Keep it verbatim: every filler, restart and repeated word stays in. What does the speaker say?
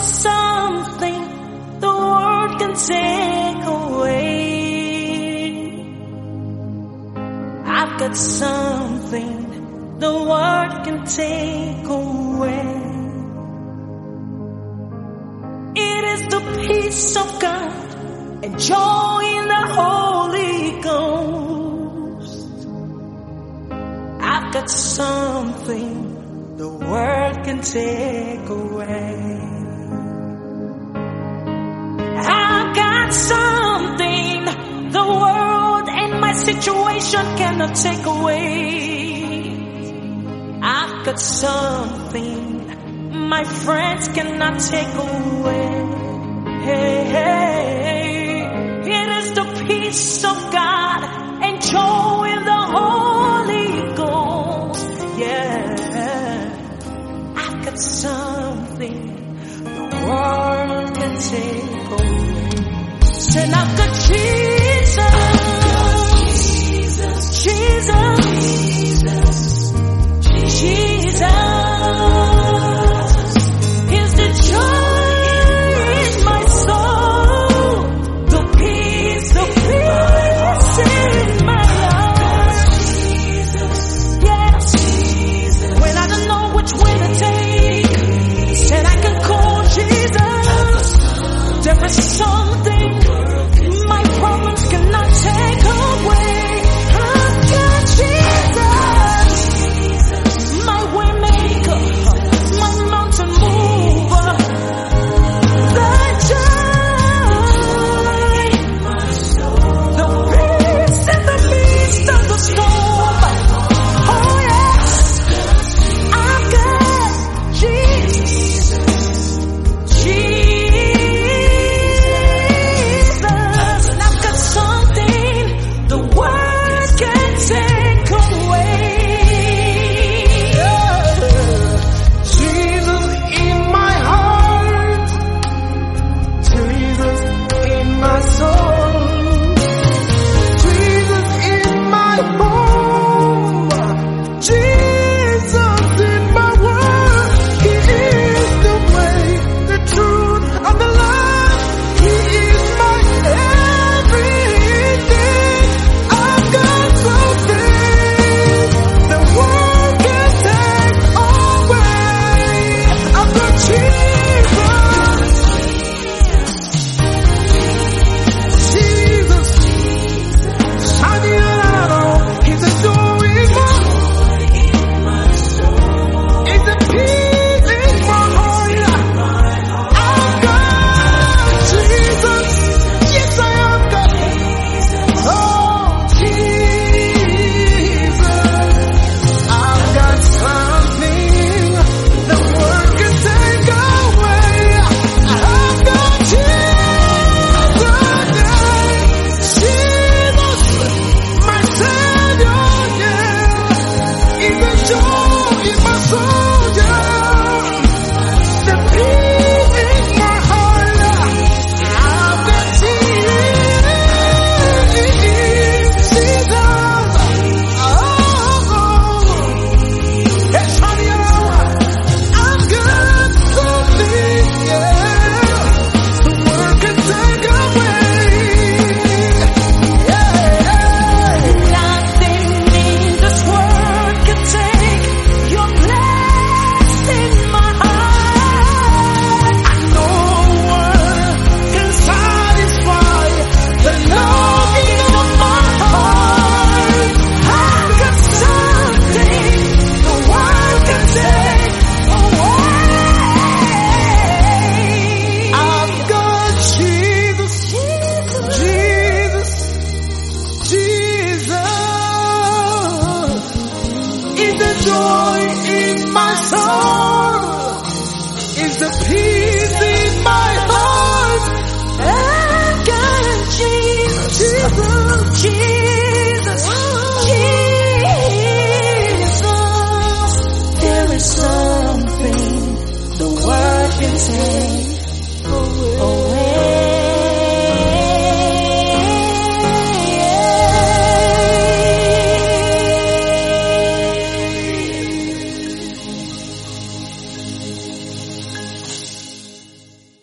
something the world can take away. I've got something the world can take away. It is the peace of God and joy in the Holy Ghost. I've got something the world can take away. I've got something the world and my situation cannot take away. I've got something my friends cannot take away. Hey, hey, it is the peace of God and joy in the Holy Ghost. Yeah, I've got something the world can take away. Say, I've got Jesus, Jesus, Jesus, Jesus. Something my problems cannot take away. I've got Jesus, my way maker, my mountain mover, the joy, the peace in the midst of the storm. Oh yes, I've got Jesus, Jesus. Joy in my soul is the peace in my heart. I've got Jesus, Jesus, Jesus. There is something the world can take